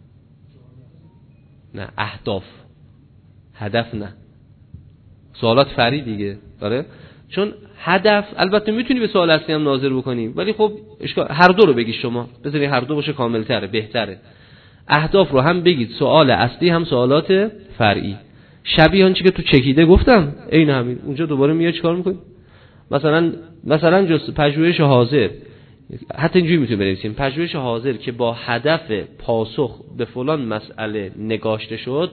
نه اهداف، هدف نه، سوالات فرعی دیگه داره. چون هدف البته میتونی به سوال اصلی هم ناظر بکنی، ولی خب اشکال هر دو رو بگی شما، بذاری هر دو باشه کاملتره، بهتره. اهداف رو هم بگید سوال اصلی هم سوالات فرعی، شبیه آنچه که تو چکیده گفتم عین همین. اونجا دوباره میاد چیکار میکنی؟ مثلا مثلا جز پژوهش حاضر، حتی اینجوری میتونیم بنویسیم پژوهش حاضر که با هدف پاسخ به فلان مسئله نگاشته شد،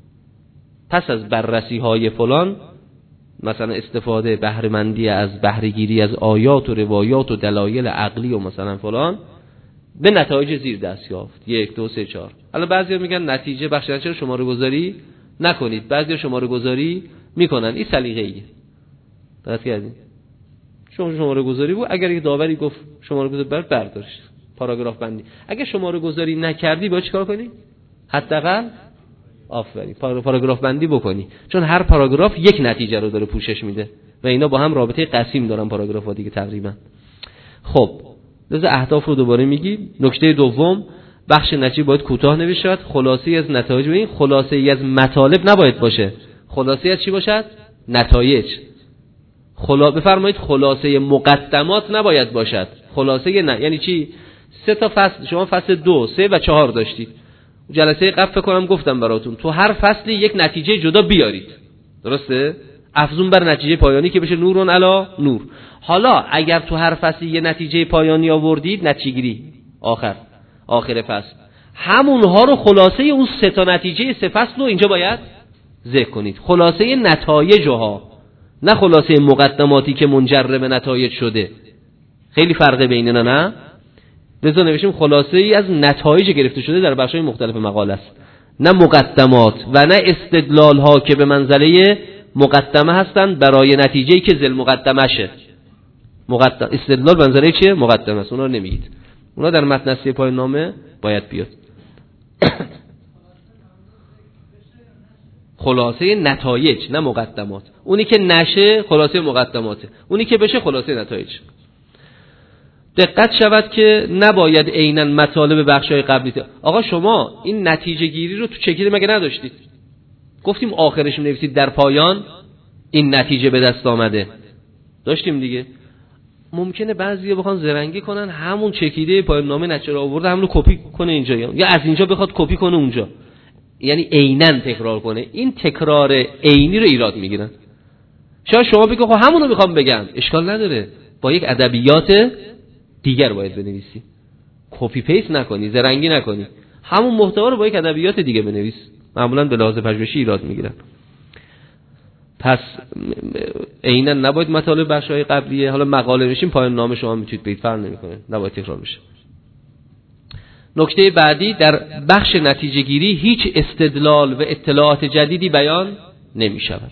پس از بررسی های فلان، مثلا استفاده بهره‌مندی از بهره‌گیری از آیات و روایات و دلایل عقلی و مثلا فلان، به نتایج زیر دست یافت. یک دو سه چهار. حالا بعضیا میگن نتیجه بخش چرا شماره گذاری نکنید، بعضیا شماره گذاری میکنن، این سلیقه‌ایه. درست کردین؟ شما شماره گذاری بود، اگر یک داوری گفت شماره گذاری بر بردارش پاراگراف بندی، اگه شماره گذاری نکردی باید چیکار کنی؟ حداقل آفرین پاراگراف بندی بکنی، چون هر پاراگراف یک نتیجه رو داره پوشش میده و اینا با هم رابطه قسیم دارن پاراگراف ها دیگه تقریبا. خب لذا اهداف رو دوباره میگی. نکته دوم، بخش نتیجه باید کوتاه نوشته شود، خلاصه از نتایج. ببین خلاصه از مطالب نباید باشه، خلاصه از چی باشد؟ نتایج. خلا بفرمایید خلاصه مقدمات نباید باشد. خلاصه نه یعنی چی؟ سه تا فصل شما فصل دو، سه و چهار داشتید. جلسه قبل فکر کنم گفتم براتون تو هر فصلی یک نتیجه جدا بیارید. درسته؟ افزون بر نتیجه پایانی که بشه نورون علا نور. حالا اگر تو هر فصلی یه نتیجه پایانی آوردید، نتیجه گیری آخر آخر فصل، همونها رو خلاصه اون سه تا نتیجه سه فصل رو اینجا باید ذکر کنید. خلاصه نتایجها، نه خلاصه مقدماتی که منجر به نتایج شده. خیلی فرقه بین اینا، نه؟ لذا نوشتیم خلاصه ای از نتایج گرفته شده در بخش‌های مختلف مقاله است، نه مقدمات و نه استدلال ها که به منزله مقدمه هستند برای نتیجه‌ای که ذل مقدمه شه. مقدم استدلال به منزله چیه؟ مقدمه است. اونا رو نمیگید، اونا در متن اصلی پایان نامه باید بیاد. خلاصه نتایج نه مقدمات. اونی که نشه خلاصه مقدماته، اونی که بشه خلاصه نتایج. دقت شود که نباید عیناً مطالب بخشای قبلی تا... آقا شما این نتیجه گیری رو تو چکیده مگه نداشتید؟ گفتیم آخرش می‌نویسید در پایان این نتیجه به دست آمده. داشتیم دیگه. ممکنه بعضیا بخوان زرنگی کنن همون چکیده پایان نامه نتیجه رو آورده همون رو کپی کنه اینجا، یا از اینجا بخواد کپی کنه اونجا، یعنی عیناً تکرار کنه. این تکرار عینی رو ایراد میگیرن. شاید شما بگید خب همون رو میخوام بگم، اشکال نداره، با یک ادبیات دیگر باید بنویسی، کپی پیست نکنی، زرنگی نکنی، همون محتوا رو با یک ادبیات دیگه بنویس. معمولاً به لحاظ پژوهشی ایراد میگیرن. پس عیناً نباید مطالب بخشای قبلیه. حالا مقاله نوشین پایان نامه شما میتونید بگید، فرق نمیکنه، نباید تکرار بشه. نکته بعدی، در بخش نتیجه گیری هیچ استدلال و اطلاعات جدیدی بیان نمی شود.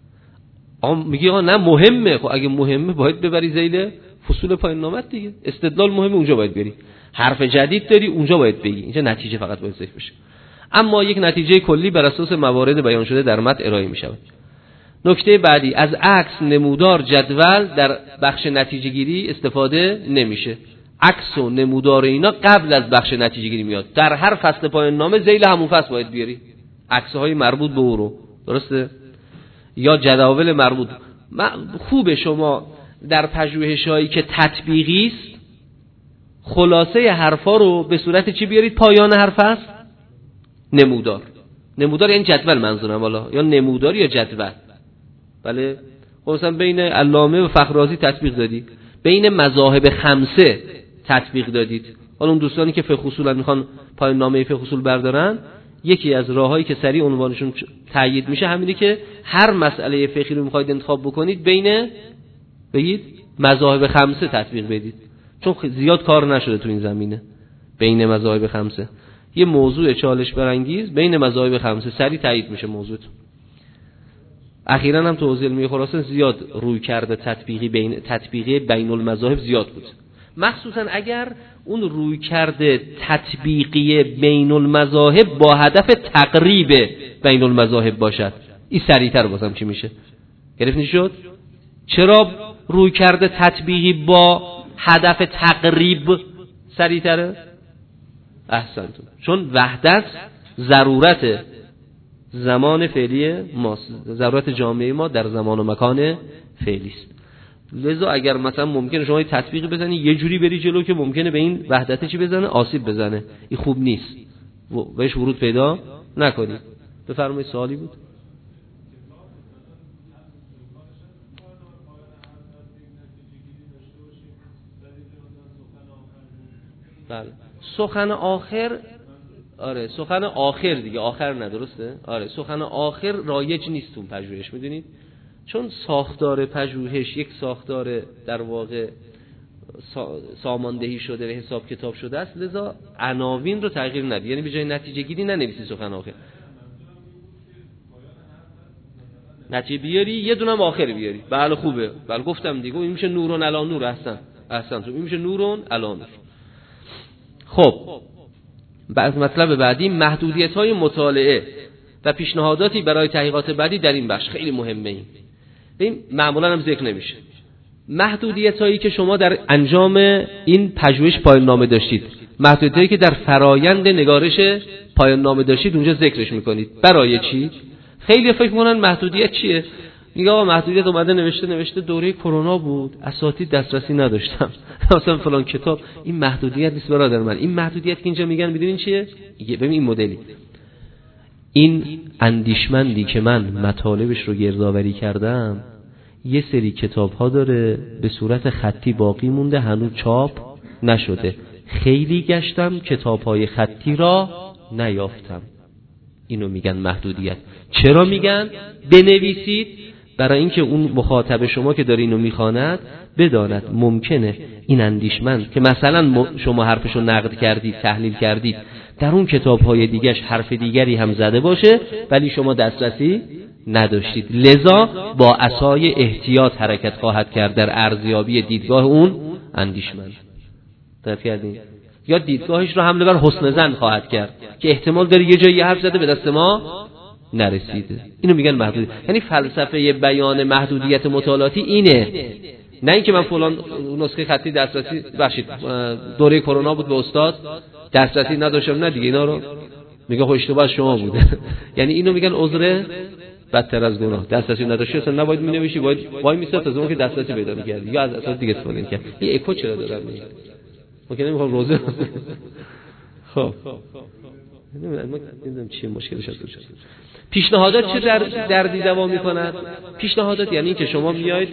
میگی آقا نه مهمه، خب اگه مهمه باید ببری ذیل فصول پایان نامه دیگه. استدلال مهمه اونجا باید بری، حرف جدید داری اونجا باید بگی، اینجا نتیجه فقط باید ذکر بشه. اما یک نتیجه کلی بر اساس موارد بیان شده در متن ارائه می شود. نکته بعدی، از عکس، نمودار، جدول در بخش نتیجه گیری استفاده نمیشه. عکس و نمودار اینا قبل از بخش نتیجه گیری میاد. در هر فصل پایان نامه ذیل همون فصل باید بیاری عکس‌های مربوط به او رو، درسته؟ یا جداول مربوط. خوبه شما در پژوهش‌هایی که تطبیقی است خلاصه حرفا رو به صورت چی بیارید پایان هر فصل؟ نمودار. نمودار یعنی جدول منظورم، والا یا نمودار یا جدول. بله، مثلا بین علامه و فخررازی تطبیق دادی، بین مذاهب خمسه تطبیق دادید. حالا اون دوستانی که فقه اصولا میخوان پایان نامه فقه اصول بردارن، یکی از راههایی که سریع عنوانشون تایید میشه همینه که هر مسئله فقهی رو میخواید انتخاب بکنید بین بگید مذاهب خمسه تطبیق بدید، چون زیاد کار نشده تو این زمینه. بین مذاهب خمسه یه موضوع چالش برانگیز بین مذاهب خمسه سریع تایید میشه موضوع. اخیراً هم تو حوزه علمی خراسان زیاد روی کرده تطبیقی بین تطبیقی بین المذاهب زیاد بود، مخصوصا اگر اون روی کرده تطبیقی بین المذاهب با هدف تقریب بین المذاهب باشد. این سریعتر بازم چی میشه؟ گرفتنی شد؟ چرا روی کرده تطبیقی با هدف تقریب سریعتره؟ احسنتون، چون وحدت ضرورت زمان فعلی ماست، ضرورت جامعه ما در زمان و مکان فعلی است. لذا اگر مثلا ممکنه شما تطبیقی بزنی یه جوری بری جلو که ممکنه به این وحدت چی بزنه؟ آسیب بزنه، این خوب نیست، بهش ورود پیدا نکنید. بفرمایید، سوالی بود؟ بله، سخن آخر، آره سخن آخر دیگه، آخر ندرسته؟ آره سخن آخر رایج نیست اون پژوهش، میدونید؟ چون ساختار پژوهش یک ساختار در واقع ساماندهی شده و حساب کتاب شده است، لذا عناوین رو تغییر ندید. یعنی به جای نتیجه گیری ننویسی سخن آخر، نتیجه بیاری یه دونم آخر بیاری. بله خوبه، بله گفتم دیگه، این میشه نورون علی نور. احسن احسن تو این میشه نورون علی نور. خب بعد مطلب بعدی، محدودیت‌های مطالعه و پیشنهاداتی برای تحقیقات بعدی در این بخش خیلی مهمه. این این معمولا هم ذکر نمیشه. محدودیت‌هایی که شما در انجام این پژوهش پایان نامه داشتید، محدودیت‌هایی که در فرایند نگارش پایان نامه داشتید اونجا ذکرش میکنید. برای چی؟ خیلی فکر می‌کنن محدودیت چیه؟ میگه آقا محدودیت اومده نوشته نوشته دوره کرونا بود، اساتید دسترسی نداشتم، مثلا فلان کتاب. این محدودیت نیست برادر من. این محدودیت که اینجا میگن میدونین چیه؟ ببین این مدلی، این اندیشمندی که من مطالبش رو گردآوری کردم یه سری کتاب ها داره به صورت خطی باقی مونده، هنوز چاپ نشده، خیلی گشتم کتاب های خطی را نیافتم. اینو میگن محدودیت. چرا میگن؟ بنویسید برای اینکه اون مخاطب شما که داره اینو میخواند بداند ممکنه این اندیشمند که مثلا شما حرفشو نقد کردید، تحلیل کردید، در اون کتاب‌های دیگه‌اش حرف دیگری هم زده باشه ولی شما دسترسی نداشتید، لذا با عصای احتیاط حرکت خواهد کرد در ارزیابی دیدگاه اون اندیشمند. درک کردین؟ یا دیدگاهش رو حمله بر حسن ظن خواهد کرد که احتمال داره یه جایی حرف زده به دست ما نرسیده. اینو میگن محدود. یعنی فلسفه بیان محدودیت مطالعاتی اینه، نه اینکه من فلان نسخه خطی دسترسی بخشید دوره کرونا بود به استاد دسترسی نداشتم، نه دیگه اینا رو میگه خب اشتباه شما بوده. یعنی اینو میگن عذر بدتر از گناه. دسترسی نداشتی اصلا نباید مینوشی، باید وای میساد تا زمان که دسترسی پیدا می‌کردی یا از اساس دیگه استفاده می‌کرد. این اکو چرا دارم میگم؟ ممکنه نمیخوام روزه. خب نمیدونم چیه مشکلش هست. پیشنهادات چه در دردی دوا می‌کند؟ پیشنهادات یعنی که شما میایید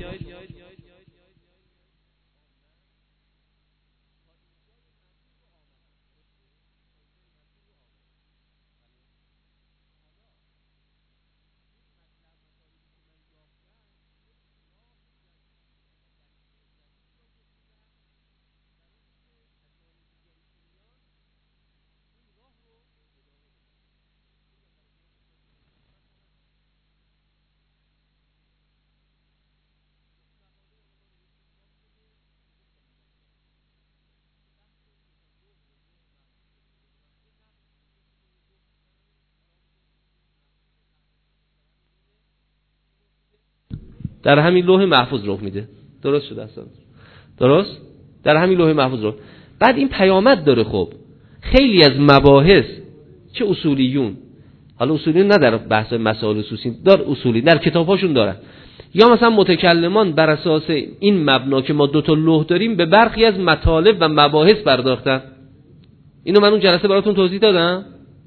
در همین لوح محفوظ رخ میده. درست شده اصلا؟ درست؟ در همین لوح محفوظ رخ. بعد این پیامد داره. خب خیلی از مباحث چه اصولیون، حالا اصولیون نه در بحث مسائل خصوصی، دار اصولی در کتاباشون دارن، یا مثلا متکلمان بر اساس این مبنا که ما دو تا لوح داریم به برخی از مطالب و مباحث پرداختن. اینو من اون جلسه براتون توضیح دادم؟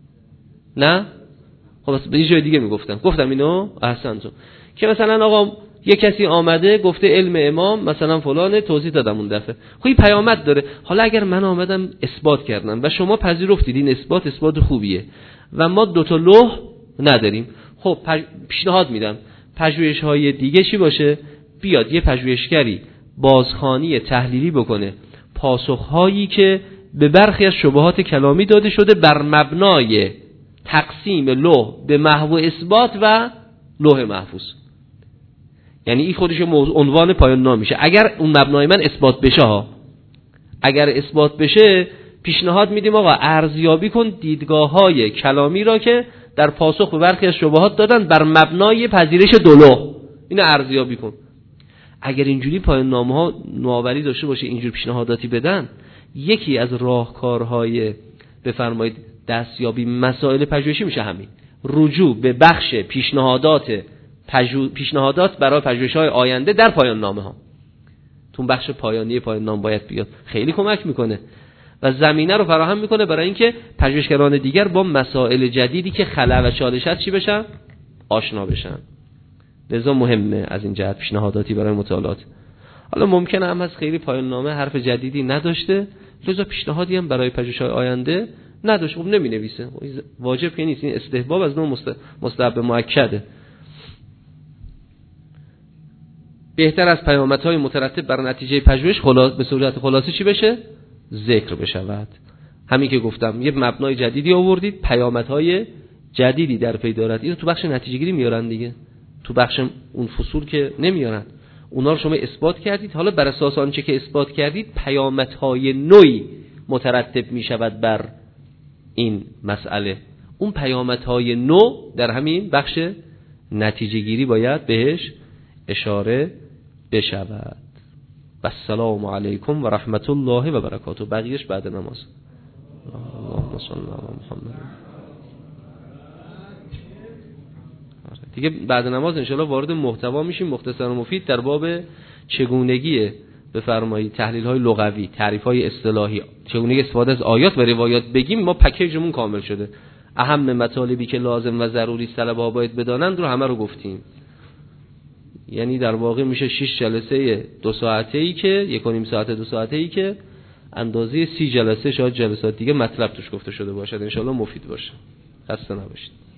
نه؟ خب به یه جای دیگه میگفتم. گفتم اینو؟ احسنتون. که مثلا آقا یه کسی آمده گفته علم امام مثلا فلانه، توضیح دادم اون دفعه. خب این پیامد داره. حالا اگر من آمدم اثبات کردم و شما پذیرفتید این اثبات اثبات خوبیه و ما دو تا لوح نداریم، خب پیشنهاد میدم پژوهش‌های دیگه چی باشه؟ بیاد یه پژوهشگری بازخوانی تحلیلی بکنه پاسخ‌هایی که به برخی از شبهات کلامی داده شده بر مبنای تقسیم لوح به محو اثبات و لوح محفوظ. یعنی این خودش عنوان پایان نام میشه. اگر اون مبنای من اثبات بشه ها، اگر اثبات بشه پیشنهاد میدیم آقا ارزیابی کن دیدگاه‌های کلامی را که در پاسخ به برخی از شبهات دادن بر مبنای پذیرش دو لوح، اینو ارزیابی کن. اگر اینجوری پایان نامه‌ها نوآوری داشته باشه، اینجور پیشنهاداتی بدن، یکی از راهکارهای بفرمایید دستیابی مسائل پژوهشی میشه همین رجوع به بخش پیشنهادات پژو... پیشنهادات برای پژوهش‌های آینده در پایان نامه‌ها. تو بخش پایانی پایان نامه باید بیاد، خیلی کمک میکنه و زمینه رو فراهم میکنه برای اینکه پژوهشگران دیگر با مسائل جدیدی که خلأ و چالش هست چی بشن؟ آشنا بشن. لذا مهمه از این جهت پیشنهاداتی برای مطالعات. حالا ممکنه هم از خیلی پایان نامه حرف جدیدی نداشته، لذا پیشنهادی هم برای پژوهش‌های آینده نداشته، خب نمی‌نویسه. واجب که نیست، این استحباب از نوع مستحب مؤکده. بهتر از پیامدهای مترتب بر نتیجه پژوهش خلاص به صورت خلاصه چی بشه؟ ذکر بشود. همین که گفتم یه مبنای جدیدی آوردید، پیامدهای جدیدی در پی دارد. اینو تو بخش نتیجه گیری میارن دیگه، تو بخش اون فصول که نمیارن. اونا رو شما اثبات کردید، حالا بر اساس آنچه که اثبات کردید پیامدهای نوعی مترتب میشود بر این مسئله. اون پیامدهای نو در همین بخش نتیجه گیری باید بهش اشاره بشود. و السلام علیکم و رحمت الله و برکاته. بقیهش بعد نماز. اللهم صل علی محمد. دیگه بعد نماز انشاءالله وارد محتوا میشیم مختصر و مفید در باب چگونگی بفرمایید تحلیل های لغوی، تعریف های اصطلاحی، چگونگی استفاده از آیات و روایات بگیم. ما پکیجمون کامل شده. اهم مطالبی که لازم و ضروری طلبه ها باید بدانند رو همه رو گفتیم. یعنی در واقع میشه شش جلسه دو ساعته ای که یک و نیم ساعت دو ساعته ای که اندازه سی جلسه شاید جلسات دیگه مطلب توش گفته شده باشد. انشالله مفید باشه. خسته نباشید.